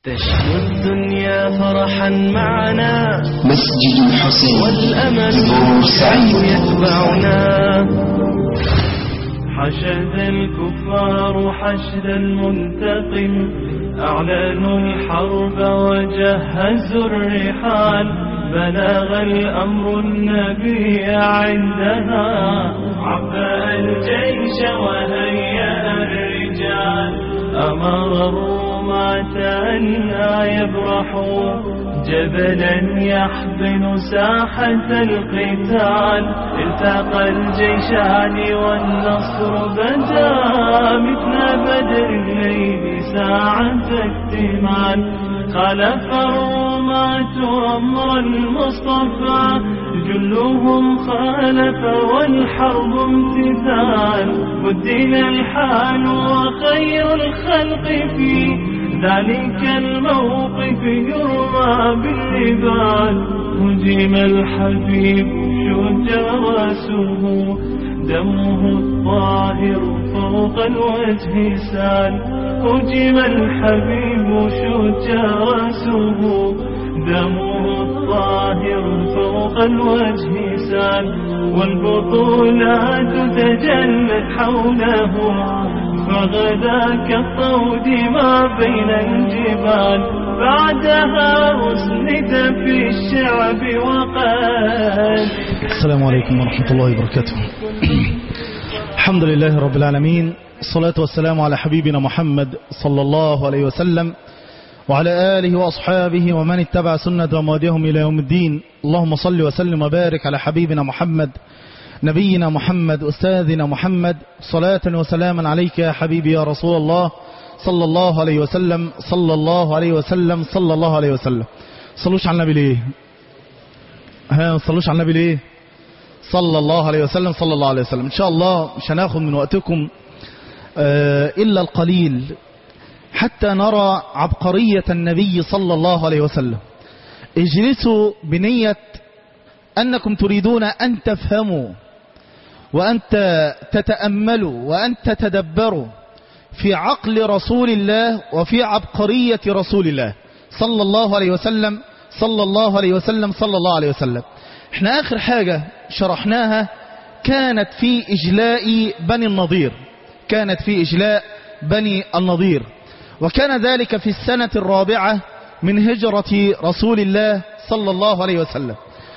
تشكو الدنيا فرحا معنا مسجد الحسين والأمل يتبعنا. حشد الكفار حشد المنتقم، أعلنوا الحرب وجهزوا الرحال. بلغ الأمر النبي عندها، عبأ الجيش وهيأ الرجال. أمر الرومة أن لا يبرحوا، جبلا يحضن ساحة القتال. التقى الجيشان والنصر بدا، مثل بدر الليل ساعة اكتمال. خلف الرومة أمر المصطفى، جلهم خالف والحرب امتثال. بدل الحال وخير الخلق في ذلك الموقف يرمى بالنبال. هجم الحبيب شج راسه، دمه الطاهر فوق الوجه سال. هجم الحبيب شج راسه، دمه الطاهر فوق الوجه سال. والبطولات تجلت حوله، فغدا كالطود ما بين الجبال. بعدها أسند في الشعب وقال. السلام عليكم ورحمة الله وبركاته. الحمد لله رب العالمين، الصلاة والسلام على حبيبنا محمد صلى الله عليه وسلم وعلى آله وأصحابه ومن اتبع سنة ومهديهم إلى يوم الدين. اللهم صل وسلم وبارك على حبيبنا محمد، نبينا محمد، أستاذنا محمد. صلاة وسلاما عليك يا حبيبي يا رسول الله، صلى الله عليه وسلم صلى الله عليه وسلم صلى الله عليه وسلم. صلوش على النبي ليه؟ صلوش على النبي ليه؟ صلى الله عليه وسلم صلى الله عليه وسلم. إن شاء الله مش هناخد من وقتكم إلا القليل حتى نرى عبقرية النبي صلى الله عليه وسلم. اجلسوا بنية أنكم تريدون أن تفهموا وأن تتأملوا وأن تتدبروا في عقل رسول الله وفي عبقرية رسول الله صلى الله عليه وسلم صلى الله عليه وسلم صلى الله عليه وسلم. احنا آخر حاجة شرحناها كانت في إجلاء بني النضير، كانت في إجلاء بني النضير، وكان ذلك في السنة الرابعة من هجرة رسول الله صلى الله عليه وسلم.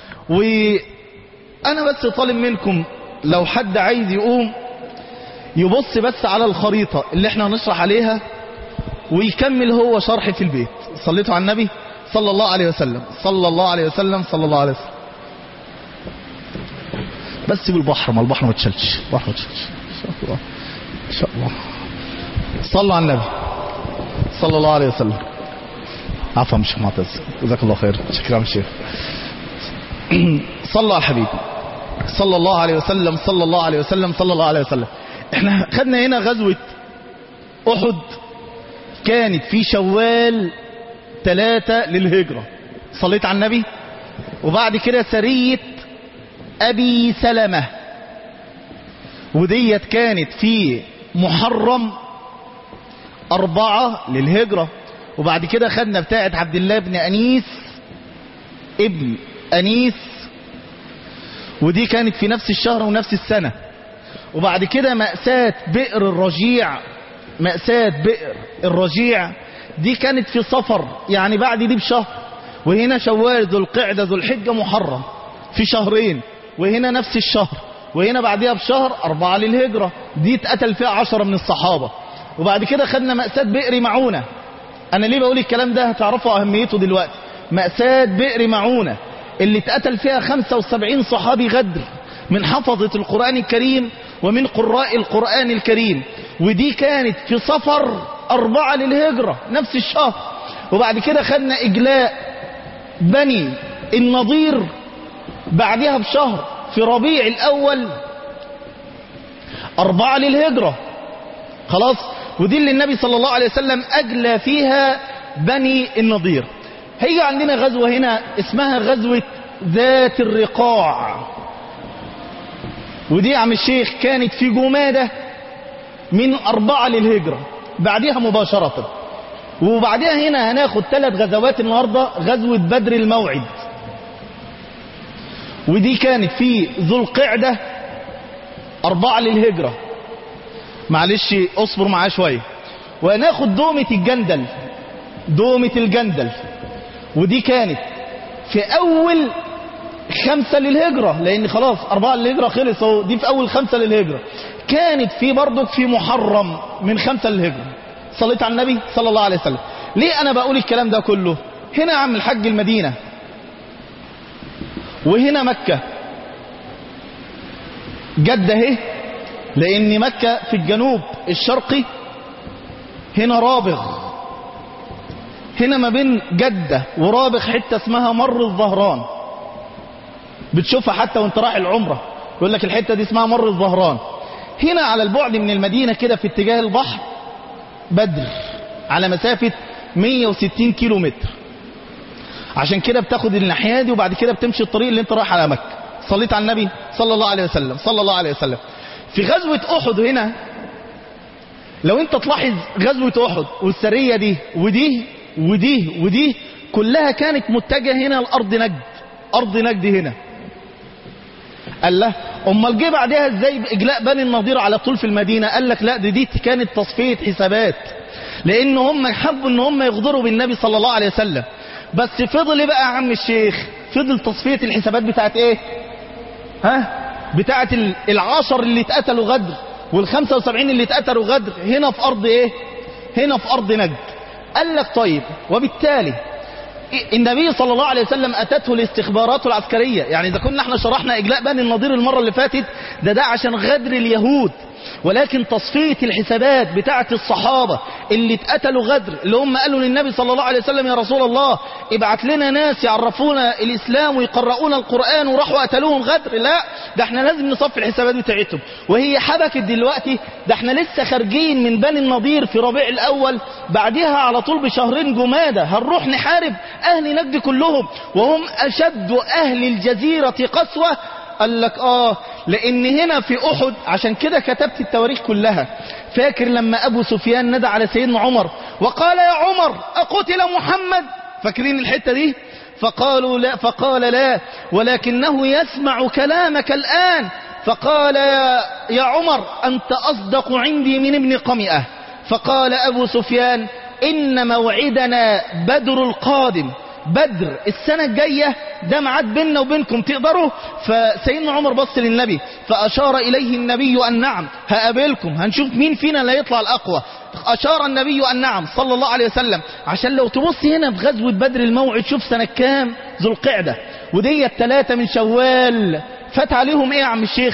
وأنا بس طالب منكم لو حد عايز يقوم يبص بس على الخريطة اللي احنا هنشرح عليها ويكمل هو شرح في البيت. صليتوا على النبي صلى الله عليه وسلم صلى الله عليه وسلم صلى الله عليه وسلم. بس بالبحر، ما البحر ما تشلش، البحر ما تشلش ان شاء الله ان شاء الله. صلوا على النبي صلى الله عليه وسلم. عفوا مش معتز، جزاك الله خير، شكرا يا شيخ. صلوا على الحبيب صلى الله عليه وسلم صلى الله عليه وسلم صلى الله عليه وسلم. احنا خدنا هنا غزوة احد كانت في شوال 3 للهجرة. صليت على النبي. وبعد كده سرية ابي سلمة، وديت كانت في محرم 4 للهجرة. وبعد كده خدنا بتاعة عبد الله بن أنيس ابن أنيس، ودي كانت في نفس الشهر ونفس السنة. وبعد كده مأساة بئر الرجيع، مأساة بئر الرجيع دي كانت في صفر، يعني بعد دي بشهر. وهنا شوال ذو القعدة ذو الحجة محرم في شهرين، وهنا نفس الشهر، وهنا بعدها بشهر 4 للهجرة. دي اتقتل فيها 10 من الصحابة. وبعد كده خدنا مأساة بئر معونة. أنا ليه بقول الكلام ده؟ هتعرفوا أهميته دلوقتي. مأساة بئر معونة اللي اتقتل فيها 75 صحابي غدر من حفظة القرآن الكريم ومن قراء القرآن الكريم. ودي كانت في صفر 4 للهجرة نفس الشهر. وبعد كده خدنا إجلاء بني النضير بعدها بشهر في ربيع الأول 4 للهجرة. خلاص. ودي اللي النبي صلى الله عليه وسلم أجلى فيها بني النضير. هيجي عندنا غزوة هنا اسمها غزوة ذات الرقاع، ودي يا عم الشيخ كانت في جمادة من 4 للهجرة بعدها مباشرة. وبعدها هنا هناخد 3 غزوات النهاردة. غزوة بدر الموعد، ودي كانت في ذو القعدة 4 للهجرة. معلش اصبر معاه شوية. وهناخد دومة الجندل، دومة الجندل، ودي كانت في أول 5 للهجرة، لأن خلاص 4 للهجرة خلص اهو، دي في أول 5 للهجرة. كانت في برضك في محرم من 5 للهجرة. صليت على النبي صلى الله عليه وسلم. ليه أنا بقول الكلام ده كله؟ هنا يا عم الحج المدينة، وهنا مكة، جدة اهي، لأن مكة في الجنوب الشرقي، هنا رابغ، هنا ما بين جدة ورابغ حتة اسمها مر الظهران، بتشوفها حتى وانت رايح العمرة، يقول لك الحتة دي اسمها مر الظهران. هنا على البعد من المدينة كده في اتجاه البحر بدر، على مسافة 160 كيلو متر. عشان كده بتاخد الناحية دي وبعد كده بتمشي الطريق اللي انت رايح على مكة. صليت على النبي صلى الله عليه وسلم، صلى الله عليه وسلم. في غزوة أحد هنا، لو انت تلاحظ غزوة أحد والسرية دي ودي ودي ودي كلها كانت متجهة هنا لأرض نجد، أرض نجد هنا. قال له امال جه بعدها ازاي باجلاء بني النضير على طول في المدينة؟ قال لك لا، دي كانت تصفية حسابات، لان هم حبوا ان هم يغدروا بالنبي صلى الله عليه وسلم. بس فضل ايه بقى يا عم الشيخ؟ فضل تصفية الحسابات بتاعت ايه؟ بتاعت ال10 اللي اتقتلوا غدر وال75 اللي اتقتلوا غدر هنا في ارض ايه؟ هنا في ارض نجد. قال لك طيب، وبالتالي النبي صلى الله عليه وسلم أتته الاستخبارات العسكرية. يعني إذا كنا احنا شرحنا إجلاء بني النضير المرة اللي فاتت، ده عشان غدر اليهود، ولكن تصفية الحسابات بتاعة الصحابة اللي اتقتلوا غدر، اللي هم قالوا للنبي صلى الله عليه وسلم يا رسول الله ابعت لنا ناس يعرفونا الإسلام ويقرؤون القرآن، وراحوا قتلوهم غدر. لا، ده احنا لازم نصفي الحسابات بتاعتهم. وهي حبكت دلوقتي، ده احنا لسه خارجين من بني النضير في ربيع الأول، بعدها على طول بشهرين جمادة هنروح نحارب أهل نجد كلهم، وهم أشد أهل الجزيرة قسوة. قال لك لان هنا في احد، عشان كده كتبت التواريخ كلها. فاكر لما ابو سفيان ندى على سيدنا عمر وقال يا عمر اقتل محمد؟ فاكرين الحتة دي؟ فقالوا لا، فقال لا ولكنه يسمع كلامك الان. فقال يا عمر انت اصدق عندي من ابن قمئة. فقال ابو سفيان ان موعدنا بدر القادم، بدر السنة الجاية، ده ميعاد بيننا وبينكم، تقدروا؟ فسيدنا عمر بص للنبي فأشار إليه النبي أن نعم، هقابلكم، هنشوف مين فينا اللي يطلع الأقوى. أشار النبي أن نعم صلى الله عليه وسلم. عشان لو تبص هنا في غزوة بدر الموعد، شوف سنة كام؟ ذو القعدة، ودي 3 من شوال. فات عليهم ايه يا عم الشيخ؟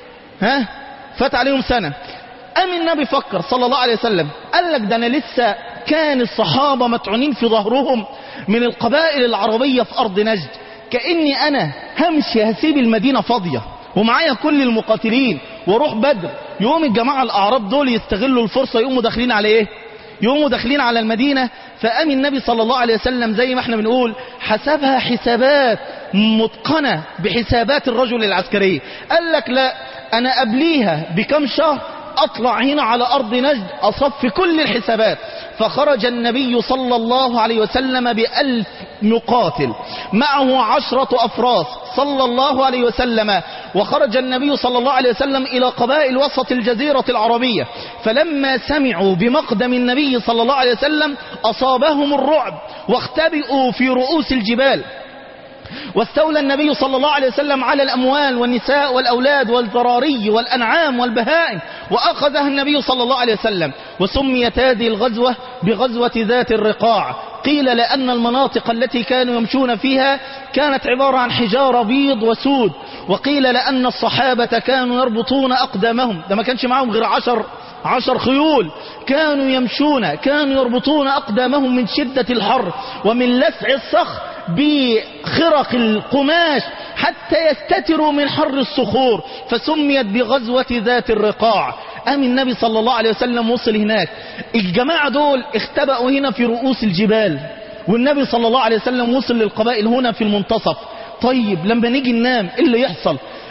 فات عليهم سنة. قام النبي فكر صلى الله عليه وسلم، قال لك ده انا لسه كان الصحابة مطعونين في ظهرهم من القبائل العربية في أرض نجد، كأني أنا همشي هسيب المدينة فاضية ومعايا كل المقاتلين واروح بدر، يوم الجماعة الأعراب دول يستغلوا الفرصة، يقوموا داخلين على إيه؟ يقوموا داخلين على المدينة. فقام النبي صلى الله عليه وسلم زي ما احنا بنقول حسبها حسابات متقنة بحسابات الرجل العسكري. قال لك لا، أنا قبليها بكم شهر أطلع هنا على أرض نجد أصف كل الحسابات. فخرج النبي صلى الله عليه وسلم ب1000 مقاتل، معه 10 أفراس صلى الله عليه وسلم. وخرج النبي صلى الله عليه وسلم إلى قبائل وسط الجزيرة العربية، فلما سمعوا بمقدم النبي صلى الله عليه وسلم أصابهم الرعب واختبئوا في رؤوس الجبال. واستولى النبي صلى الله عليه وسلم على الأموال والنساء والأولاد والذراري والأنعام والبهائم، وأخذها النبي صلى الله عليه وسلم. وسميت هذه الغزوة بغزوة ذات الرقاع. قيل لأن المناطق التي كانوا يمشون فيها كانت عبارة عن حجارة بيض وسود، وقيل لأن الصحابة كانوا يربطون أقدامهم، ده ما كانش معهم غير 10 خيول، كانوا يمشون، كانوا يربطون أقدامهم من شدة الحر ومن لسع الصخر بخرق القماش حتى يستتروا من حر الصخور، فسميت بغزوة ذات الرقاع. قام النبي صلى الله عليه وسلم وصل هناك، الجماعة دول اختبأوا هنا في رؤوس الجبال، والنبي صلى الله عليه وسلم وصل للقبائل هنا في المنتصف. طيب لما نيجي ننام ايه اللي يحصل؟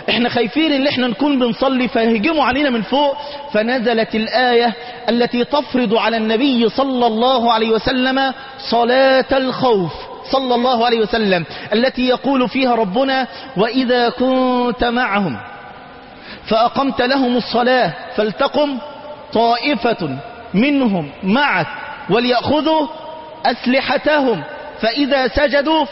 احنا خايفين ان احنا نكون بنصلي فيهجموا علينا من فوق. فنزلت الآية التي تفرض على النبي صلى الله عليه وسلم صلاة الخوف صلى الله عليه وسلم، التي يقول فيها ربنا: وإذا كنت معهم فأقمت لهم الصلاة فلتقم طائفة منهم معك وليأخذوا أسلحتهم فإذا سجدوا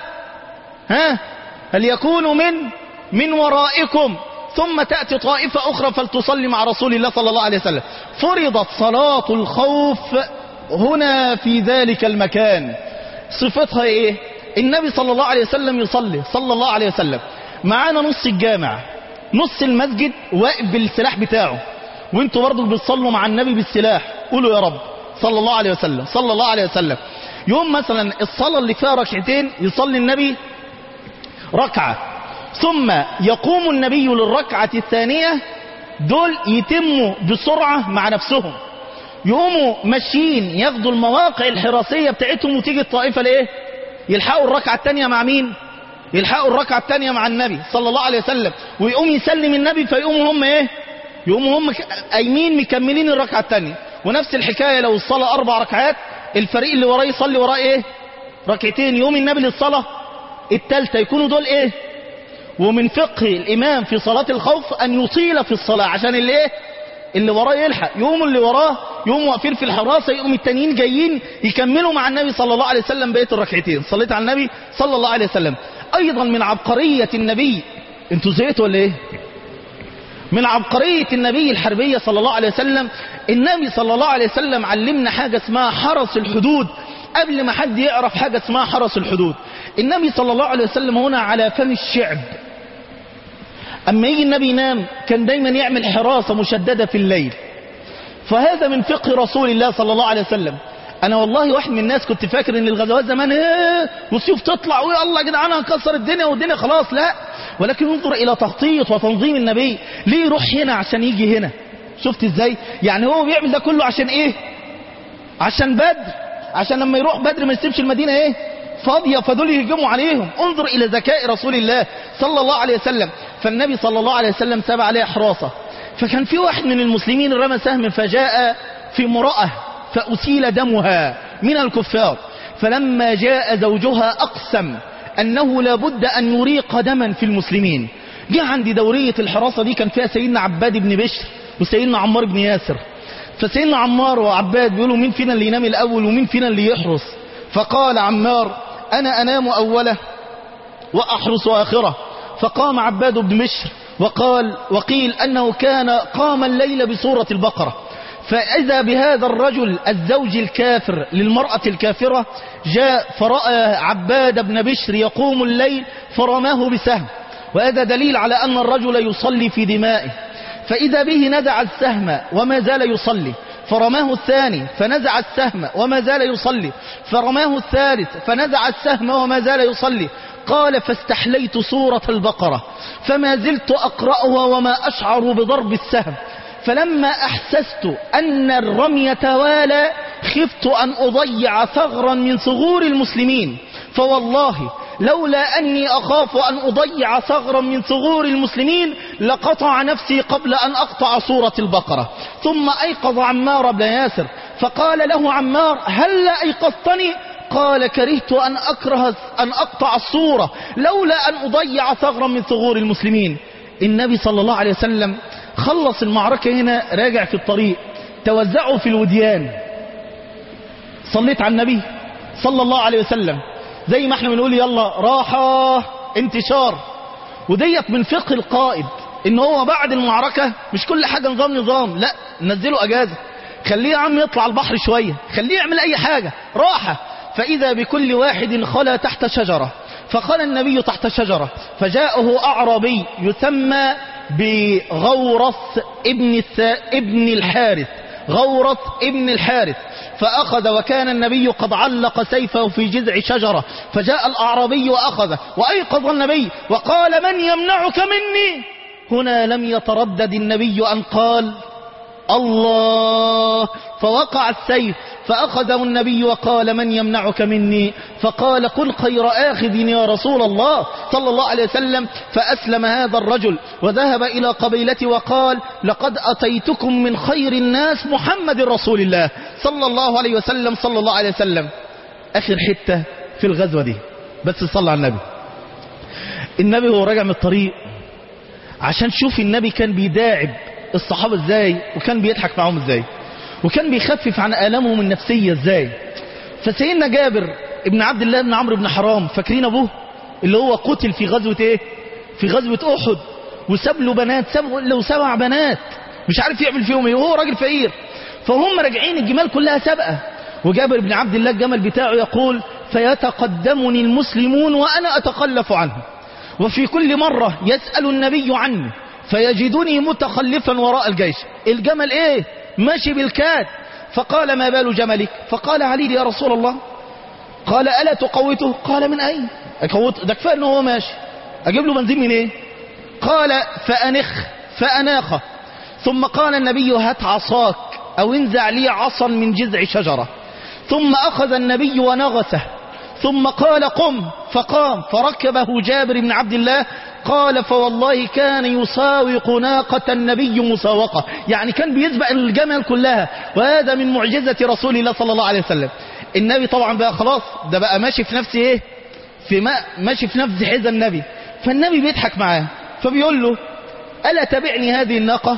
فليكونوا من ورائكم ثم تأتي طائفة أخرى فلتصلي مع رسول الله صلى الله عليه وسلم. فرضت صلاة الخوف هنا في ذلك المكان. صفتها ايه؟ النبي صلى الله عليه وسلم يصلي صلى الله عليه وسلم، معانا نص الجامع، نص المسجد واقف بالسلاح بتاعه، وانتوا برضو بتصلوا مع النبي بالسلاح. قولوا يا رب صلى الله عليه وسلم صلى الله عليه وسلم. يوم مثلا الصلاة اللي فيها ركعتين يصلي النبي ركعة، ثم يقوم النبي للركعة الثانية، دول يتموا بسرعة مع نفسهم، يقوموا ماشيين ياخدوا المواقع الحراسية بتاعتهم، وتيجي الطائفة ليه؟ يلحقوا الركعة الثانية مع مين؟ يلحقوا الركعة الثانية مع النبي صلى الله عليه وسلم، ويقوم يسلم النبي، فيقوموا هم ايه؟ يقوموا هم قايمين مكملين الركعة الثانية. ونفس الحكاية لو الصلاة 4 ركعات، الفريق اللي وراه يصلي وراه ايه؟ ركعتين، يقوم النبي للصلاة الثالثة، يكونوا دول ايه؟ ومن فقه الإمام في صلاة الخوف أن يطيل في الصلاة عشان اللي ايه؟ اللي وراه يلحق، يقوم اللي وراه يقوم واقفين في الحراسة، يقوم التانيين جايين يكملوا مع النبي صلى الله عليه وسلم بقية الركعتين. صليت على النبي صلى الله عليه وسلم. أيضا من عبقرية النبي، انتوا زهقتوا ولا ايه؟ من عبقرية النبي الحربية صلى الله عليه وسلم، النبي صلى الله عليه وسلم علمنا حاجة اسمها حرس الحدود قبل ما حد يعرف حاجة اسمها حرس الحدود. النبي صلى الله عليه وسلم هنا على فم الشعب، أما يجي النبي ينام كان دايما يعمل حراسة مشددة في الليل. فهذا من فقه رسول الله صلى الله عليه وسلم. أنا والله واحد من الناس كنت فاكر إن الغزوات زمان والسيوف تطلع ويا الله يا جدعان هنكسر الدنيا والدنيا خلاص، لا، ولكن انظر إلى تخطيط وتنظيم النبي. ليه يروح هنا عشان يجي هنا؟ شفت إزاي؟ يعني هو بيعمل ده كله عشان إيه؟ عشان بدر، عشان لما يروح بدر ما يسيبش المدينة إيه؟ فاضية، فدول يهجموا عليهم. انظر إلى ذكاء رسول الله صلى الله عليه وسلم. فالنبي صلى الله عليه وسلم ساب عليه حراسة. فكان في واحد من المسلمين رمى سهم فجاء في امرأة فأسيل دمها من الكفار، فلما جاء زوجها أقسم أنه لابد أن يريق دما في المسلمين. جاء عند دورية الحراسة دي كان فيها سيدنا عباد بن بشر وسيدنا عمار بن ياسر. فسيدنا عمار وعباد بيقولوا مين فينا اللي ينام الأول ومين فينا اللي يحرس؟ فقال عمار أنا أنام أوله وأحرس آخره. فقام عباد بن بشر وقيل أنه كان قام الليل بسورة البقرة. فإذا بهذا الرجل الزوج الكافر للمرأة الكافرة جاء فرأى عباد بن بشر يقوم الليل فرماه بسهم، وهذا دليل على أن الرجل يصلي في دمائه. فإذا به نزع السهم وما زال يصلي، فرماه الثاني فنزع السهم وما زال يصلي، فرماه الثالث فنزع السهم وما زال يصلي. قال فاستحليت سورة البقرة فما زلت أقرأها وما أشعر بضرب السهم، فلما أحسست أن الرمي توالى خفت أن أضيع ثغرا من ثغور المسلمين، فوالله لولا أني أخاف أن أضيع ثغرا من ثغور المسلمين لقطع نفسي قبل أن أقطع سورة البقرة. ثم أيقظ عمار بن ياسر فقال له عمار هل أيقظتني؟ قال كرهت أن أقطع السورة لولا أن أضيع ثغرا من ثغور المسلمين. النبي صلى الله عليه وسلم خلص المعركة هنا، راجع في الطريق، توزعوا في الوديان. صليت على النبي صلى الله عليه وسلم زي ما احنا بنقول يلا راحة انتشار. وديت من فقه القائد ان هو بعد المعركة مش كل حاجة نظام، لا، نزله اجازة، خليه يا عم يطلع البحر شوية، خليه يعمل اي حاجة، راحة. فاذا بكل واحد خلى تحت شجرة، فخلى النبي تحت شجرة، فجاءه اعرابي يسمى بغورث ابن الحارث، غورث ابن الحارث، فأخذ وكان النبي قد علق سيفه في جذع شجرة، فجاء الأعرابي وأخذه وأيقظ النبي وقال من يمنعك مني؟ هنا لم يتردد النبي أن قال الله فوقع السيف فأخذه النبي وقال من يمنعك مني؟ فقال قل خير آخذ يا رسول الله صلى الله عليه وسلم. فأسلم هذا الرجل وذهب إلى قبيلته وقال لقد أتيتكم من خير الناس محمد رسول الله صلى الله عليه وسلم صلى الله عليه وسلم. آخر حتة في الغزوة دي بس صلى على النبي. النبي هو راجع من الطريق عشان شوف النبي كان بيداعب الصحابة ازاي، وكان بيضحك معهم ازاي، وكان بيخفف عن آلامهم النفسية ازاي. فسيدنا جابر ابن عبد الله بن عمرو بن حرام، فاكرين ابوه اللي هو قتل في غزوة ايه؟ في غزوة احد، وساب له بنات، ساب له 7 بنات مش عارف يعمل فيهم ايه، وهو راجل فقير. فهم راجعين الجمال كلها سابقة، وجابر بن عبد الله الجمل بتاعه يقول فيتقدمني المسلمون وأنا أتخلف عنه، وفي كل مرة يسأل النبي عني فيجدني متخلفا وراء الجيش. الجمل ايه؟ ماشي بالكاد. فقال ما بال جملك؟ فقال علي يا رسول الله. قال ألا تقوته؟ قال من أين أقوته؟ ده كفاية انه هو ماشي، أجيب له بنزين من ايه؟ قال فأناخ. ثم قال النبي هات عصاك أو انزع لي عصا من جذع شجرة. ثم أخذ النبي ونغسه، ثم قال قم، فقام فركبه جابر بن عبد الله. قال فوالله كان يساوق ناقة النبي مساوقة، يعني كان بيسبق الجمل كلها، وهذا من معجزة رسول الله صلى الله عليه وسلم. النبي طبعا بقى خلاص ده بقى ماشي في نفس ايه، ماشي في نفس حذا النبي. فالنبي بيضحك معاه فبيقول له ألا تبعني هذه الناقة؟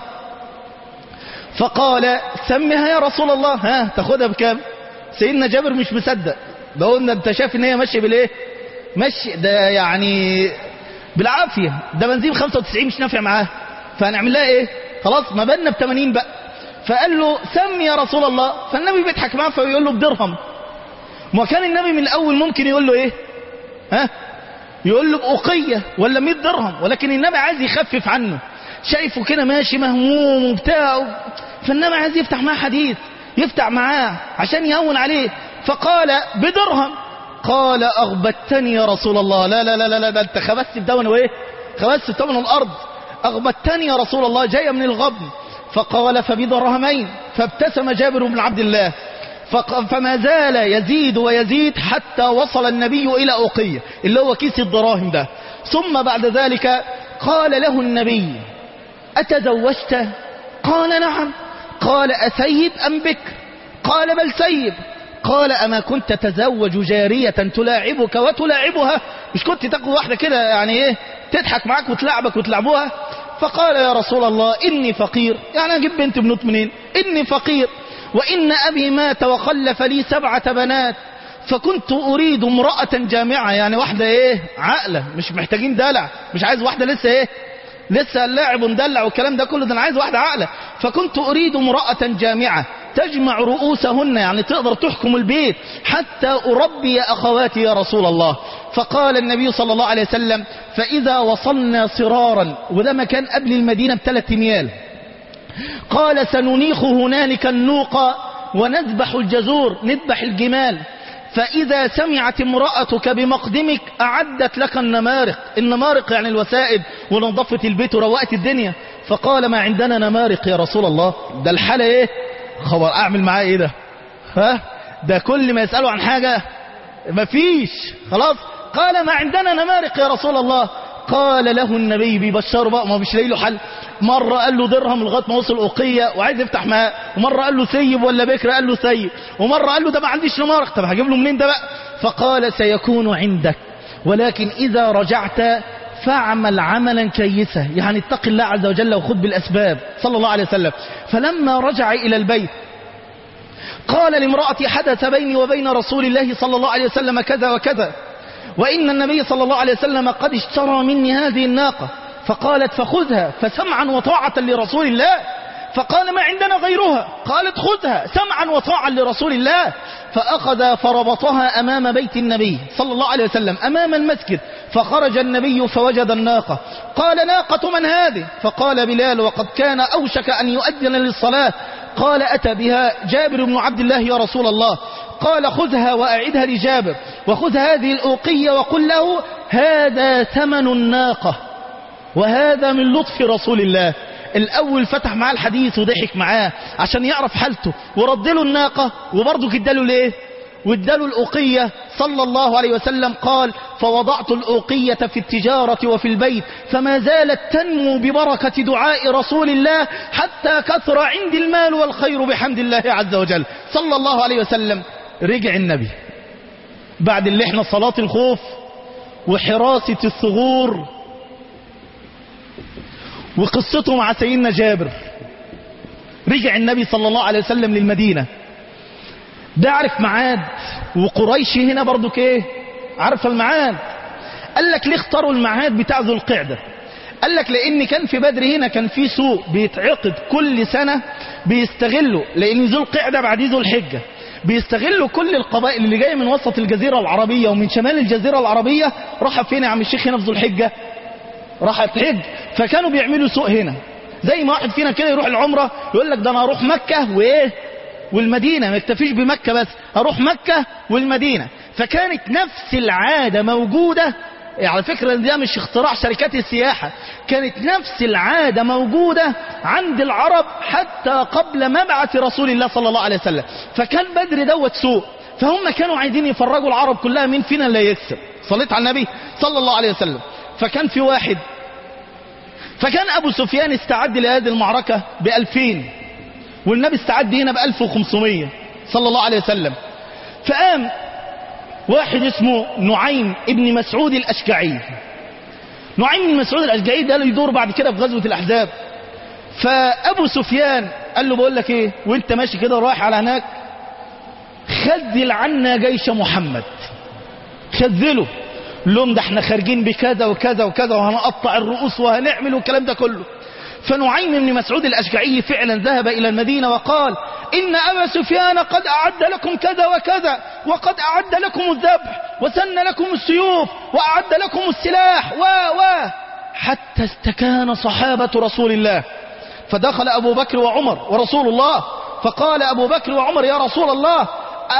فقال سمها يا رسول الله. ها تاخدها بكام؟ سيدنا جابر مش مصدق، ده قلنا انت شايف ان هي ماشيه بالايه؟ ماشي ده يعني بالعافيه، ده بنزين 95 مش نافع معاه، فهنعمل لها ايه؟ خلاص ما بالنا ب80 بقى. فقال له سمي يا رسول الله. فالنبي بيضحك معاه فيقول له بدرهم. ما كان النبي من الاول ممكن يقول له ايه؟ ها يقول له بأوقية ولا 100 درهم، ولكن النبي عايز يخفف عنه، شايفه كده ماشي مهموم وبتاع، فالنبي عايز يفتح معاه حديث، يفتح معاه عشان يهون عليه. فقال بدرهم. قال أغبتني يا رسول الله. لا لا لا لا, لا انت خبست بثمن وايه؟ خبست بثمن الأرض. أغبتني يا رسول الله، جاية من الغبن. فقال فبدرهمين. فابتسم جابر بن عبد الله. فما زال يزيد ويزيد حتى وصل النبي إلى أوقية اللي هو كيس الدراهم ده. ثم بعد ذلك قال له النبي أتزوجت؟ قال نعم. قال أسيب أم بكر؟ قال بل سيب. قال أما كنت تتزوج جارية تلاعبك وتلاعبها؟ مش كنت تاخد واحدة كده يعني ايه تضحك معاك وتلعبك وتلعبوها؟ فقال يا رسول الله إني فقير، يعني أجيب بنت بنوت منين؟ إني فقير، وإن أبي مات وخلف لي 7 بنات، فكنت أريد امرأة جامعة، يعني واحدة ايه عقلة، مش محتاجين دلع، مش عايز واحدة لسه ايه لسه اللاعب وندلع والكلام ده كله، ده انا عايز واحدة عقلة. فكنت أريد امرأة جامعة تجمع رؤوسهن، يعني تقدر تحكم البيت، حتى أربي أخواتي يا رسول الله. فقال النبي صلى الله عليه وسلم فإذا وصلنا صرارا، وده مكان قبل المدينة ب3 أميال، قال سننيخ هنالك النوق ونذبح الجزور، نذبح الجمال. فإذا سمعت امرأتك بمقدمك أعدت لك النمارق. النمارق يعني الوسائد، ونظفت البيت وروقت الدنيا. فقال ما عندنا نمارق يا رسول الله. ده الحالة ايه؟ خبر اعمل معاه ايه ده؟ ها ده كل ما يسألوا عن حاجة مفيش، خلاص. قال ما عندنا نمارق يا رسول الله. قال له النبي بيبشره بقى، ما مش لاقي له حل. مرة قال له درهم لغاية ما وصل أوقية وعايز يفتح معاه، ومرة قال له سيب ولا بكر؟ قال له سيب. ومرة قال له ده ما عنديش نمارق. طب هجيب له منين ده بقى؟ فقال سيكون عندك، ولكن إذا رجعت فاعمل عملا كيسا، يعني اتق الله عز وجل وخذ بالأسباب صلى الله عليه وسلم. فلما رجع إلى البيت قال لامرأتي حدث بيني وبين رسول الله صلى الله عليه وسلم كذا وكذا، وإن النبي صلى الله عليه وسلم قد اشترى مني هذه الناقة. فقالت فخذها، فسمعا وطاعة لرسول الله. فقال ما عندنا غيرها. قالت خذها سمعا وطاعة لرسول الله. فأخذ فربطها أمام بيت النبي صلى الله عليه وسلم أمام المسجد. فخرج النبي فوجد الناقة. قال ناقة من هذه؟ فقال بلال، وقد كان أوشك أن يؤذن للصلاة. قال أتى بها جابر بن عبد الله يا رسول الله. قال خذها وأعدها لجابر، وخذ هذه الأوقية وقل له هذا ثمن الناقة، وهذا من لطف رسول الله. الأول فتح معاه الحديث وضحك معاه عشان يعرف حالته، ورد له الناقة، وبرضه اداله ليه؟ واداله الأوقية صلى الله عليه وسلم. قال: فوضعت الأوقية في التجارة وفي البيت فما زالت تنمو ببركة دعاء رسول الله حتى كثر عندي المال والخير بحمد الله عز وجل صلى الله عليه وسلم. رجع النبي بعد اللي احنا صلاة الخوف وحراسة الثغور وقصته مع سيدنا جابر. رجع النبي صلى الله عليه وسلم للمدينة، ده عارف معاد، وقريش هنا برضو ايه عارف المعاد. قال لك ليه اختاروا المعاد بتاع ذو القعدة؟ قال لك لان كان في بدر هنا كان في سوق بيتعقد كل سنة بيستغلوا، لان ذو القعدة بعد ذو الحجة بيستغلوا كل القبائل اللي جايه من وسط الجزيرة العربية ومن شمال الجزيرة العربية. راح فين يا عم الشيخ؟ هنا في ذو الحجة راحت حج، فكانوا بيعملوا سوق هنا. زي ما واحد فينا كده يروح العمرة يقول لك ده انا هروح مكة وايه والمدينة، ما يكتفيش بمكة بس، هروح مكة والمدينة. فكانت نفس العادة موجودة. على فكرة ده مش اختراع شركات السياحة، كانت نفس العادة موجودة عند العرب حتى قبل مبعث رسول الله صلى الله عليه وسلم. فكان بدر دوت سوق، فهم كانوا عايزين يفرجوا العرب كلها مين فينا اللي يكسب. صليت على النبي صلى الله عليه وسلم. فكان في واحد، فكان أبو سفيان استعد لهذه المعركة ب2000 والنبي استعد هنا ب1500 صلى الله عليه وسلم. فقام واحد اسمه نعيم ابن مسعود الأشجعي. نعيم بن مسعود الأشجعي ده اللي يدور بعد كده في غزوة الأحزاب. فأبو سفيان قال له بقول لك ايه، وانت ماشي كده رايح على هناك، خذل عنا جيش محمد. خذله لهم، ده احنا خارجين بكذا وكذا وكذا وهنقطع الرؤوس وهنعمل والكلام ده كله. فنعيم بن مسعود الأشجعي فعلا ذهب إلى المدينة وقال: إن أبا سفيان قد أعد لكم كذا وكذا، وقد أعد لكم الذبح وسن لكم السيوف وأعد لكم السلاح حتى استكان صحابة رسول الله. فدخل أبو بكر وعمر ورسول الله، فقال أبو بكر وعمر: يا رسول الله،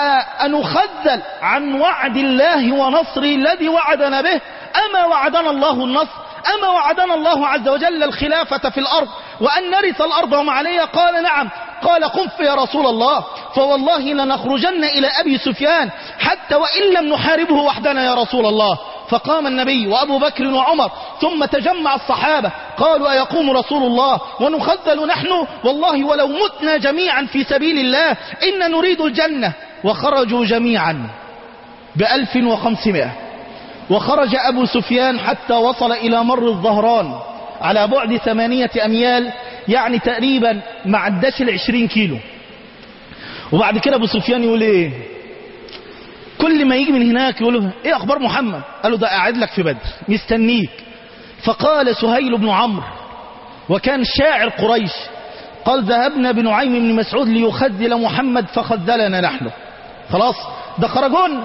أنخذل عن وعد الله ونصره الذي وعدنا به؟ أما وعدنا الله النصر؟ أما وعدنا الله عز وجل الخلافة في الأرض وأن نرث الأرض وما عليها؟ قال: نعم. قال: قم يا رسول الله، فوالله لنخرجن إلى أبي سفيان حتى وإن لم نحاربه وحدنا يا رسول الله. فقام النبي وأبو بكر وعمر، ثم تجمع الصحابة قالوا: أيقوم رسول الله ونخذل نحن؟ والله ولو متنا جميعا في سبيل الله إن نريد الجنة. وخرجوا جميعا ب1500. وخرج أبو سفيان حتى وصل إلى مر الظهران على بعد 8 أميال، يعني تقريبا ما عداش 20 كيلو. وبعد كده أبو سفيان يقول إيه؟ كل ما يجي من هناك يقول له: إيه أخبار محمد؟ قالوا: ده قاعد لك في بدر مستنيك. فقال سهيل بن عمرو، وكان شاعر قريش، قال: ذهبنا بنعيم بن مسعود ليخذل محمد فخذلنا نحن. خلاص ده خرجون.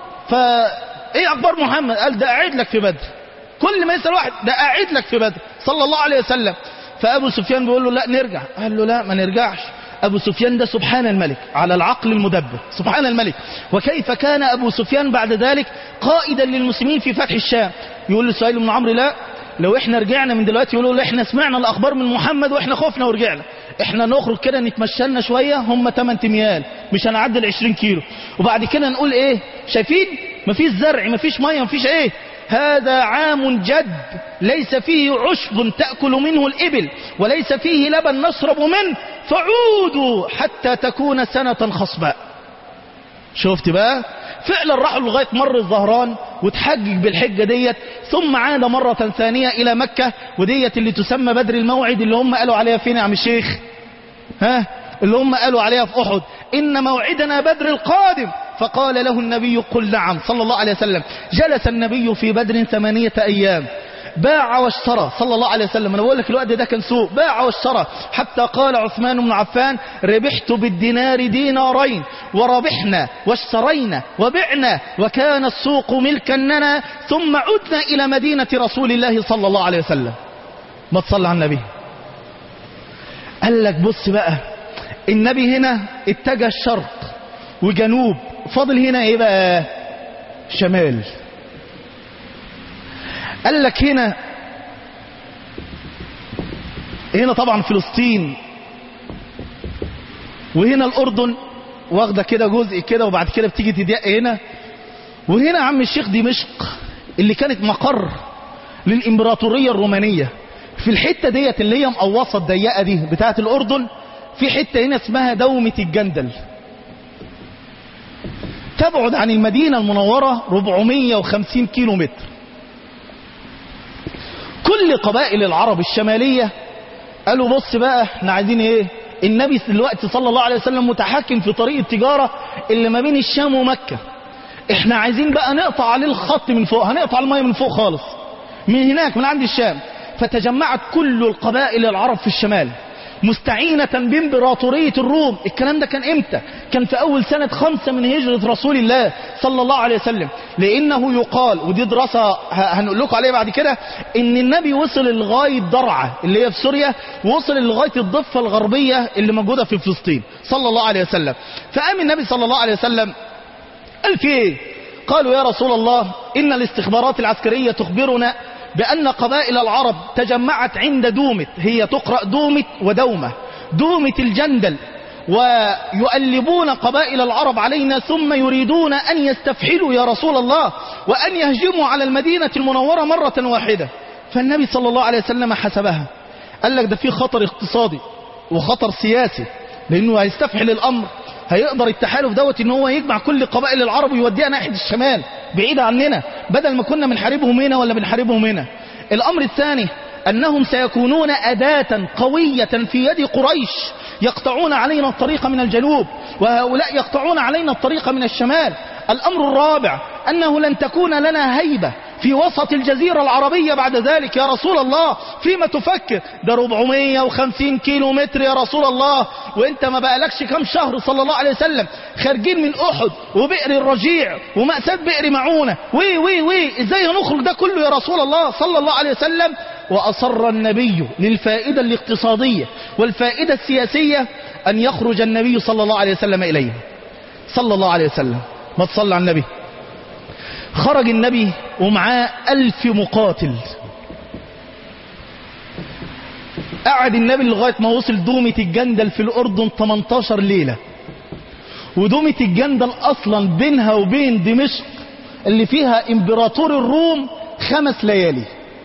ايه اخبار محمد؟ قال: ده قاعد لك في بدر. كل ما يسأل واحد: ده قاعد لك في بدر صلى الله عليه وسلم. فابو سفيان بيقول له: لا نرجع. قال له: لا ما نرجعش. ابو سفيان ده سبحان الملك على العقل المدبر، سبحان الملك. وكيف كان ابو سفيان بعد ذلك قائدا للمسلمين في فتح الشام. يقول له سهيل بن عمرو: لا، لو احنا رجعنا من دلوقتي يقولوا له احنا سمعنا الاخبار من محمد واحنا خفنا ورجعنا، احنا نخرج كده نتمشى لنا شويه، هم 8 اميال مش هنعدي 20 كيلو، وبعد كده نقول ايه؟ شايفين مفيش زرع مفيش ميه مفيش ايه، هذا عام جد ليس فيه عشب تأكل منه الإبل وليس فيه لبن نشرب منه، فعودوا حتى تكون سنة خصباء. شفت بقى؟ فعلا راحوا لغاية مر الظهران وتحجج بالحجة ديت، ثم عاد مرة ثانية إلى مكة، وديت اللي تسمى بدر الموعد، اللي هم قالوا عليها فين يا عم الشيخ؟ اللي هم قالوا عليها في أحد: إن موعدنا بدر القادم. فقال له النبي: قل نعم صلى الله عليه وسلم. جلس النبي في بدر 8 أيام، باع واشترى صلى الله عليه وسلم. أنا بقول لك الوقت ده كان سوق، باع واشترى، حتى قال عثمان بن عفان: ربحت بالدينار دينارين، وربحنا واشترينا وبعنا، وكان السوق ملكا لنا، ثم عدنا إلى مدينة رسول الله صلى الله عليه وسلم. ما تصلى على النبي. قال لك بص بقى، النبي هنا اتجه الشرق وجنوب، فاضل هنا ايه بقى؟ شمال. قال لك هنا هنا طبعا فلسطين، وهنا الأردن واخده كده جزء كده، وبعد كده بتيجي تضيق هنا. وهنا عم الشيخ دمشق اللي كانت مقر للإمبراطورية الرومانية. في الحتة ديت اللي هي مقوصة الضيقة دي بتاعة الأردن، في حتة هنا اسمها دومة الجندل، تبعد عن المدينة المنورة 450 كيلو متر. كل قبائل العرب الشمالية قالوا بص بقى احنا عايزين ايه؟ النبي دلوقتي صلى الله عليه وسلم متحكم في طريق التجارة اللي ما بين الشام ومكة، احنا عايزين بقى نقطع عليه الخط من فوق، هنقطع المية من فوق خالص من هناك من عند الشام. فتجمعت كل القبائل العرب في الشمال مستعينة بامبراطورية الروم. الكلام ده كان امتى؟ كان في اول سنة 5 من هجرة رسول الله صلى الله عليه وسلم. لانه يقال، ودي دراسة هنقول لكم عليها بعد كده، ان النبي وصل لغاية درعا اللي هي في سوريا، ووصل لغاية الضفة الغربية اللي موجودة في فلسطين صلى الله عليه وسلم. فقام النبي صلى الله عليه وسلم قال في ايه؟ قالوا يا رسول الله ان الاستخبارات العسكرية تخبرنا بأن قبائل العرب تجمعت عند دومة، هي تقرأ دومة ودومة، دومة الجندل، ويؤلبون قبائل العرب علينا ثم يريدون أن يستفحلوا يا رسول الله وأن يهجموا على المدينة المنورة مرة واحدة. فالنبي صلى الله عليه وسلم حسبها، قال لك ده في خطر اقتصادي وخطر سياسي، لأنه هيستفحل الأمر، هيقدر التحالف دوت ان هو يجمع كل قبائل العرب ويوديها ناحية الشمال بعيد عننا، بدل ما كنا بنحاربهم هنا ولا بنحاربهم هنا. الامر الثاني انهم سيكونون اداة قوية في يد قريش، يقطعون علينا الطريق من الجنوب، وهؤلاء يقطعون علينا الطريق من الشمال. الامر الرابع انه لن تكون لنا هيبة في وسط الجزيرة العربية بعد ذلك يا رسول الله. فيما تفكر؟ ده 450 كيلو متر يا رسول الله، وانت ما بقالكش كام شهر صلى الله عليه وسلم خارجين من احد وبئر الرجيع ومأساة بئر معونة، ازاي هنخرج ده كله يا رسول الله صلى الله عليه وسلم؟ واصر النبي للفائدة الاقتصادية والفائدة السياسية ان يخرج النبي صلى الله عليه وسلم اليه صلى الله عليه وسلم. ما تصلى على النبي. خرج النبي ومعاه 1000 مقاتل. قعد النبي لغاية ما وصل دومة الجندل في الأردن 18 ليلة. ودومة الجندل أصلا بينها وبين دمشق اللي فيها إمبراطور الروم 5 ليالي.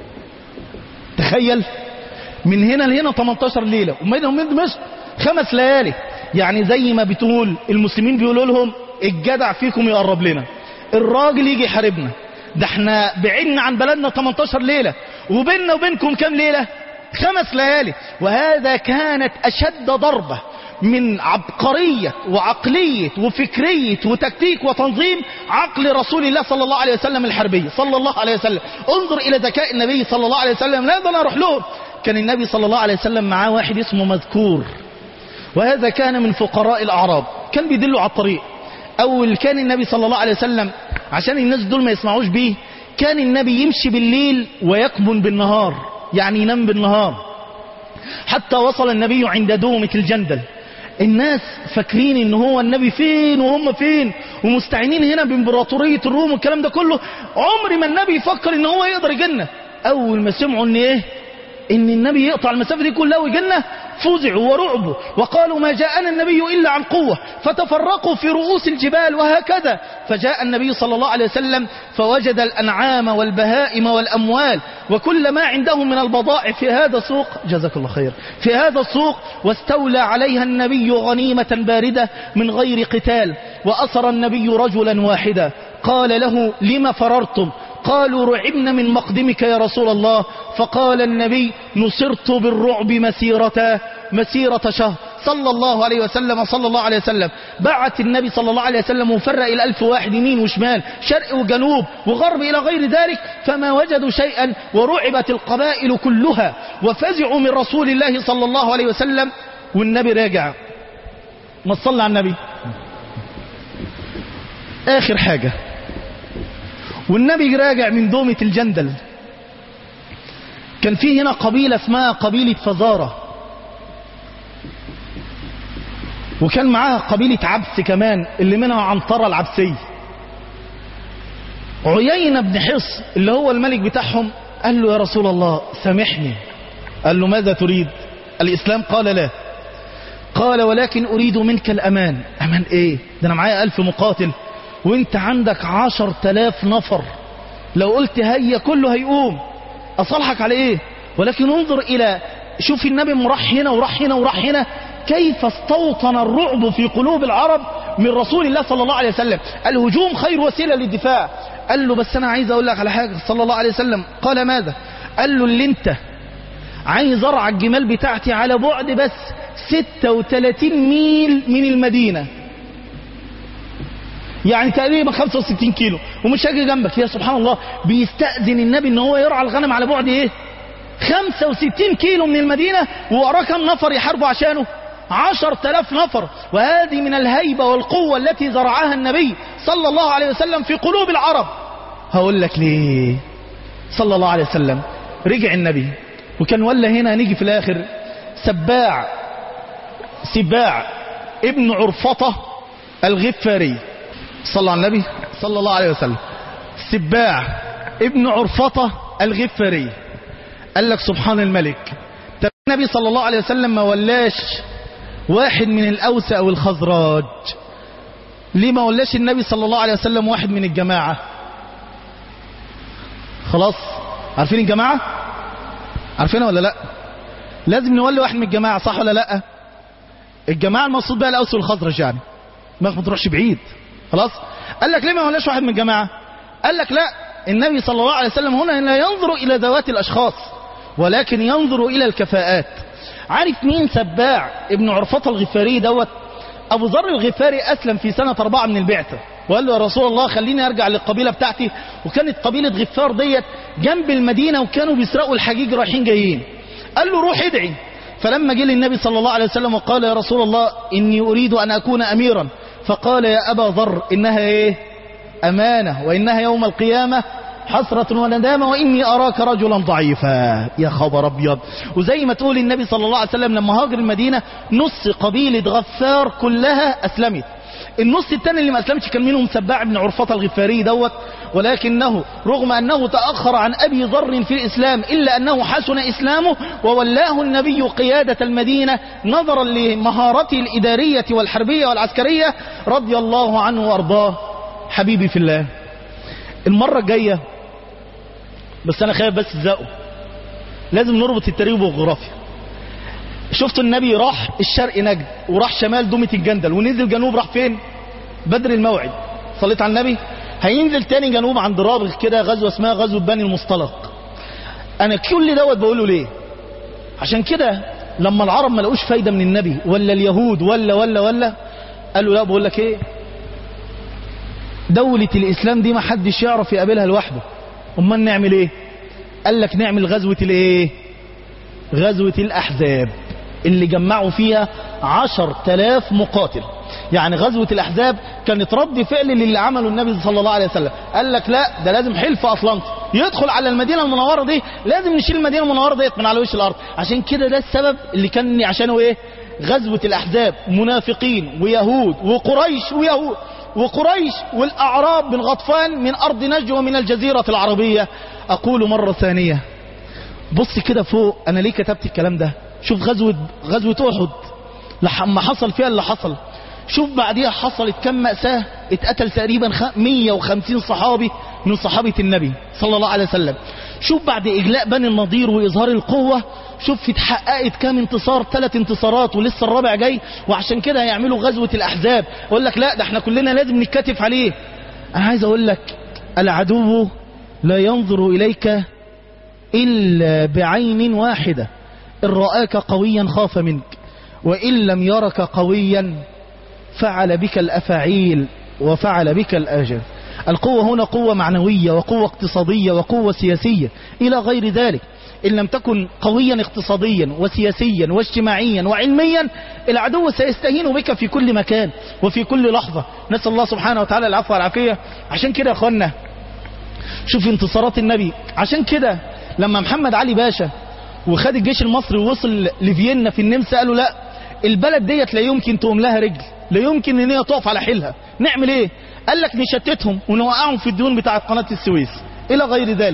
تخيل، من هنا لهنا 18 ليلة، وبينهم وبين دمشق 5 ليالي. يعني زي ما بتقول المسلمين بيقولوا لهم الجدع فيكم يقرب لنا، الراجل يجي يحاربنا، ده احنا بعدنا عن بلدنا 18 ليلة، وبيننا وبينكم كام ليلة؟ 5 ليالي. وهذا كانت أشد ضربة من عبقرية وعقلية وفكرية وتكتيك وتنظيم عقل رسول الله صلى الله عليه وسلم الحربية صلى الله عليه وسلم. انظر إلى ذكاء النبي صلى الله عليه وسلم. لا ده أنا أروح لهم. كان النبي صلى الله عليه وسلم معاه واحد اسمه مذكور، وهذا كان من فقراء الأعراب، كان بيدلوا على الطريق. أول كان النبي صلى الله عليه وسلم عشان الناس دول ما يسمعوش بيه، كان النبي يمشي بالليل ويكمن بالنهار، يعني ينام بالنهار. حتى وصل النبي عند دومة الجندل. الناس فاكرين ان هو النبي فين وهم فين، ومستعينين هنا بامبراطورية الروم والكلام ده كله. عمر ما النبي يفكر ان هو يقدر يجنة. اول ما سمعوا ان ايه، ان النبي يقطع المسافة دي كلها ويجنة، فزعوا ورعبوا وقالوا ما جاءنا النبي إلا عن قوة، فتفرقوا في رؤوس الجبال. وهكذا فجاء النبي صلى الله عليه وسلم فوجد الأنعام والبهائم والأموال وكل ما عندهم من البضائع في هذا السوق، جزاك الله خير، في هذا السوق، واستولى عليها النبي غنيمة باردة من غير قتال. وأسر النبي رجلا واحدا قال له لما فررتم؟ قالوا رعبنا من مقدمك يا رسول الله. فقال النبي نصرت بالرعب مسيرة شهر صلى الله عليه وسلم. صلى الله عليه وسلم بعت النبي صلى الله عليه وسلم وفرق إلى 1000 واحد يمين وشمال، شرق وجنوب وغرب إلى غير ذلك، فما وجدوا شيئا، ورعبت القبائل كلها وفزعوا من رسول الله صلى الله عليه وسلم. والنبي راجع. ما تصلى على النبي. آخر حاجة، والنبي راجع من دومة الجندل، كان فيه هنا قبيلة اسمها قبيلة فزارة، وكان معاها قبيلة عبس كمان اللي منها عنترة العبسي. عيينة بن حص اللي هو الملك بتاعهم قال له يا رسول الله سامحني. قال له ماذا تريد؟ الإسلام؟ قال لا. قال ولكن أريد منك الأمان. أمان إيه؟ ده أنا معايا 1000 مقاتل وانت عندك 10,000 نفر، لو قلت هيا كله هيقوم، أصالحك على إيه؟ ولكن انظر إلى، شوف النبي راح هنا وراح هنا وراح هنا، كيف استوطن الرعب في قلوب العرب من رسول الله صلى الله عليه وسلم. الهجوم خير وسيلة للدفاع. قال له بس أنا عايز أقول لك على حاجة صلى الله عليه وسلم. قال ماذا؟ قال له اللي انت عايز أرعى الجمال بتاعتي على بعد بس 36 ميل من المدينة، يعني تقريبا 65 كيلو، ومش هاجي جنبك. يا سبحان الله، بيستأذن النبي ان هو يرعى الغنم على بعد ايه؟ 65 كيلو من المدينة، ووراه كم نفر يحاربوا عشانه؟ 10,000 نفر. وهذه من الهيبة والقوة التي زرعها النبي صلى الله عليه وسلم في قلوب العرب. هقول لك ليه. صلى الله عليه وسلم رجع النبي، وكان ولا هنا هنيجي في الاخر سباع ابن عرفطة الغفاري. صلى على النبي صلى الله عليه وسلم. سباع ابن عرفطة الغفاري قال لك سبحان الملك، طب النبي صلى الله عليه وسلم ما ولاش واحد من الأوس أو الخزرج؟ ليه ما ولاش النبي صلى الله عليه وسلم واحد من الجماعة؟ خلاص عارفين الجماعة؟ عارفينها ولا لا؟ لازم نولي واحد من الجماعة، صح ولا لا؟ الجماعة المقصود بها الأوس والخزرج، يعني ما تروحش بعيد. خلاص. قال لك ليه ما ولاش واحد من الجماعة؟ قال لك لا، النبي صلى الله عليه وسلم هنا لا ينظر إلى ذوات الأشخاص، ولكن ينظر إلى الكفاءات. عارف مين سباع ابن عرفطة الغفاري دوت؟ أبو ذر الغفاري أسلم في سنة 4 من البعثة، وقال له يا رسول الله خليني أرجع للقبيلة بتاعتي، وكانت قبيلة غفار ديت جنب المدينة، وكانوا بيسرقوا الحجيج رايحين جايين. قال له روح ادعي. فلما جه للنبي صلى الله عليه وسلم وقال يا رسول الله إني أريد أن أكون أميرا، فقال يا أبا ذر إنها إيه؟ أمانة، وإنها يوم القيامة حسرة وندامة، وإني أراك رجلا ضعيفا. يا خبر أبيض. وزي ما تقول النبي صلى الله عليه وسلم لما هاجر المدينة نص قبيلة غفار كلها أسلمت، النص الثاني اللي ما أسلمش كان منهم سباع بن عرفطة الغفاري دوت، ولكنه رغم أنه تأخر عن أبي ذر في الإسلام إلا أنه حسن إسلامه، وولاه النبي قيادة المدينة نظرا لمهارته الإدارية والحربية والعسكرية رضي الله عنه وأرضاه. حبيبي في الله، المرة الجاية بس أنا خايف بس تزقوا، لازم نربط التاريخ بالجغرافيا. شفت النبي راح الشرق نجد، وراح شمال دومة الجندل، ونزل جنوب راح فين؟ بدر الموعد. صليت على النبي. هينزل تاني جنوب عند رابغ كده غزوة اسمها غزوة بني المصطلق. أنا كل دوت بقوله ليه؟ عشان كده لما العرب ما لقوش فايدة من النبي ولا اليهود ولا قالوا لا، بقول لك ايه، دولة الإسلام دي ما حدش يعرف يقابلها لوحده، امال نعمل ايه؟ قال لك نعمل غزوة الايه؟ غزوة الأحزاب اللي جمعوا فيها 10,000 مقاتل. يعني غزوة الأحزاب كانت رد فعل للي عمله النبي صلى الله عليه وسلم. قال لك لا، ده لازم حلف أطلنطي يدخل على المدينة المنورة دي، لازم نشيل المدينة المنورة دي من على وش الأرض. عشان كده ده السبب اللي كان عشانه ايه؟ غزوة الأحزاب. منافقين ويهود وقريش والأعراب من غطفان من أرض نجد ومن الجزيرة العربية. أقول مرة ثانية، بص كده فوق، أنا ليه كتبت الكلام ده؟ شوف غزوة أحد لما حصل فيها اللي حصل، شوف بعديها حصلت كم مأساة، اتقتل تقريبا 150 صحابي من صحابة النبي صلى الله عليه وسلم. شوف بعد إجلاء بني النضير وإظهار القوة، شوف اتحققت كام انتصار، 3 انتصارات ولسه الرابع جاي. وعشان كده هيعملوا غزوة الأحزاب. أقول لك لا، ده احنا كلنا لازم نتكتف عليه. أنا عايز أقول لك العدو لا ينظر إليك إلا بعين واحدة، إن رآك قويا خاف منك، وإن لم يرك قويا فعل بك الأفاعيل وفعل بك الآجال. القوة هنا قوة معنوية وقوة اقتصادية وقوة سياسية إلى غير ذلك. إن لم تكن قويا اقتصاديا وسياسيا واجتماعيا وعلميا، العدو سيستهين بك في كل مكان وفي كل لحظة. نسأل الله سبحانه وتعالى العفو والعافية. عشان كده يا أخوانا شوف انتصارات النبي. عشان كده لما محمد علي باشا وخد الجيش المصري ووصل لفيينا في النمسا، قالوا لا، البلد ديت لا يمكن تقوم لها رجل، لا يمكن ان هي تقف على حيلها. نعمل ايه؟ قال لك نشتتهم ونوقعهم في الديون بتاعه قناة السويس الى غير ذلك.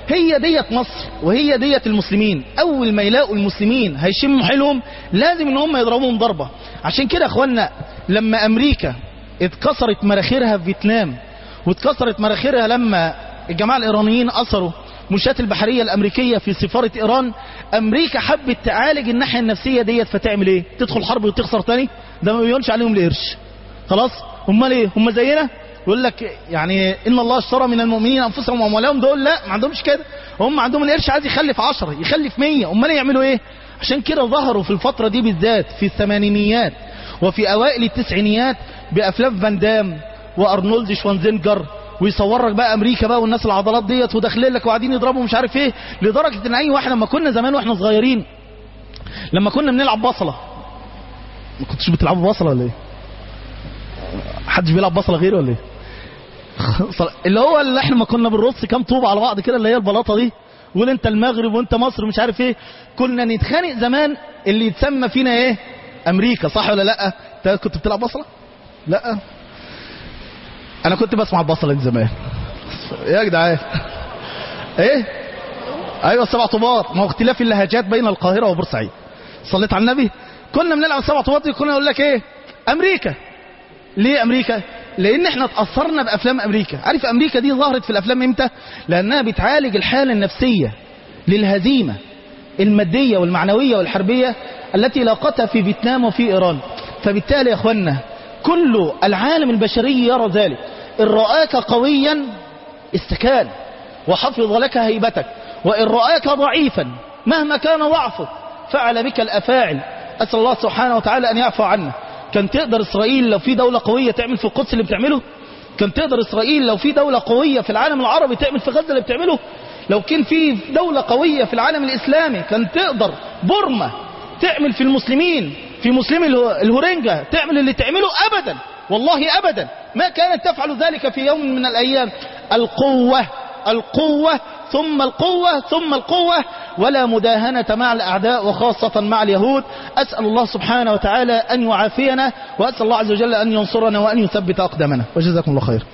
هي ديت مصر وهي ديت المسلمين. اول ما يلاقوا المسلمين هيشموا حيلهم لازم ان هم يضربوهم ضربة. عشان كده يا اخوانا لما امريكا اتكسرت مراخيرها في فيتنام، واتكسرت مراخيرها لما الجماعة الايرانيين اثروا مشاة البحرية الامريكية في سفارة ايران، امريكا حبت تعالج الناحية النفسية ديت، فتعمل ايه؟ تدخل حرب وتخسر تاني؟ ده ما بيقولش عليهم القرش. خلاص امال ايه؟ هم زينا؟ يقول لك يعني ان الله اشترى من المؤمنين انفسهم واموالهم. دول لا، ما عندهمش كده، هم عندهم القرش عايز يخلف 10 يخلف 100. امال يعملوا ايه؟ عشان كده ظهروا في الفترة دي بالذات في الثمانينيات وفي اوائل التسعينيات بافلام فان دام وارنولد شوانزينجر، ويصورك بقى امريكا بقى والناس العضلات ديت وداخلين لك وقاعدين يضربوا مش عارف ايه، لدرجة ان اي واحد لما كنا زمان واحنا صغيرين لما كنا بنلعب بصلة. ما كنتش بتلعبوا بصلة ولا ايه؟ حدش بيلعب بصلة غيري ولا ايه؟ اللي هو اللي احنا ما كنا بنرص كام طوبة على بعض كده اللي هي البلاطة دي، وقول انت المغرب وانت مصر مش عارف ايه. كنا نتخانق زمان اللي يتسمى فينا ايه؟ امريكا. صح ولا لا؟ انت كنت بتلعب بصلة؟ لا انا كنت بسمع البصلة دي زمان يا جدعان. ايه؟ ايوه 7 طوبات. ما هو اختلاف اللهجات بين القاهرة وبورسعيد. صليت على النبي. كنا بنلعب 7 طوبات دي كنا نقول لك ايه؟ امريكا. ليه امريكا؟ لان احنا اتأثرنا بافلام امريكا. عارف امريكا دي ظهرت في الافلام امتى؟ لانها بتعالج الحالة النفسية للهزيمة المادية والمعنوية والحربية التي لاقتها في فيتنام وفي ايران. فبالتالي يا اخوانا كل العالم البشري يرى ذلك. ان رآك قويا استكان وحفظ لك هيبتك، وان رآك ضعيفا مهما كان ضعفك فعل بك الافاعل. اسأل الله سبحانه وتعالى ان يعفو عنا. كان تقدر اسرائيل لو في دولة قوية تعمل في القدس اللي بتعمله؟ كان تقدر اسرائيل لو في دولة قوية في العالم العربي تعمل في غزة اللي بتعمله؟ لو كان في دولة قوية في العالم الاسلامي كان تقدر بورما تعمل في المسلمين في مسلمي الهورينجا تعمل اللي تعمله؟ ابدا والله ابدا. ما كانت تفعل ذلك في يوم من الايام. القوة القوة ثم القوة ثم القوة، ولا مداهنة مع الأعداء وخاصة مع اليهود. أسأل الله سبحانه وتعالى أن يعافينا، وأسأل الله عز وجل أن ينصرنا وأن يثبت أقدامنا. وجزاكم الله خير.